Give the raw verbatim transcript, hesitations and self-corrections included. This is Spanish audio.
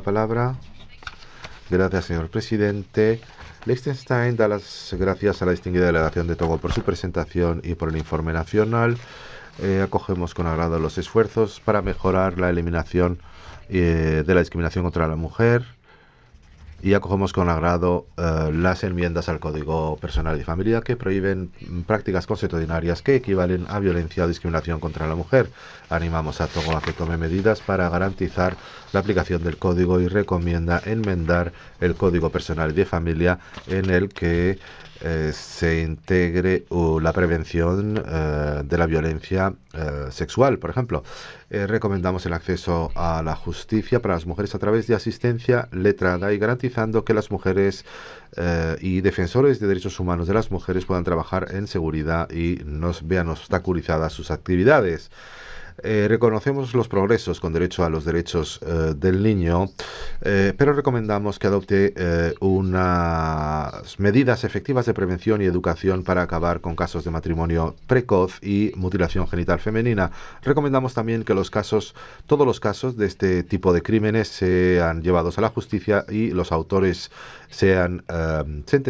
palabra. Gracias, señor presidente. Liechtenstein da las gracias a la distinguida delegación de Togo por su presentación y por el informe nacional. Eh, acogemos con agrado los esfuerzos para mejorar la eliminación eh, de la discriminación contra la mujer y acogemos con agrado eh, las enmiendas al Código Personal y Familia que prohíben prácticas consuetudinarias que equivalen a violencia o discriminación contra la mujer. Animamos a Togo a que tome medidas para garantizar la aplicación del Código y recomienda enmendar el Código Personal y de Familia en el que eh, se integre uh, la prevención eh, de la violencia eh, sexual, por ejemplo. Eh, recomendamos el acceso a la justicia para las mujeres a través de asistencia letrada y garantizando que las mujeres eh, y defensores de derechos humanos de las mujeres puedan trabajar en seguridad y nos vean obstaculizadas sus actividades. Eh, reconocemos los progresos con derecho a los derechos eh, del niño, eh, pero recomendamos que adopte eh, unas medidas efectivas de prevención y educación para acabar con casos de matrimonio precoz y mutilación genital femenina. Recomendamos también que los casos, todos los casos de este tipo de crímenes sean llevados a la justicia y los autores sean eh, sentenciados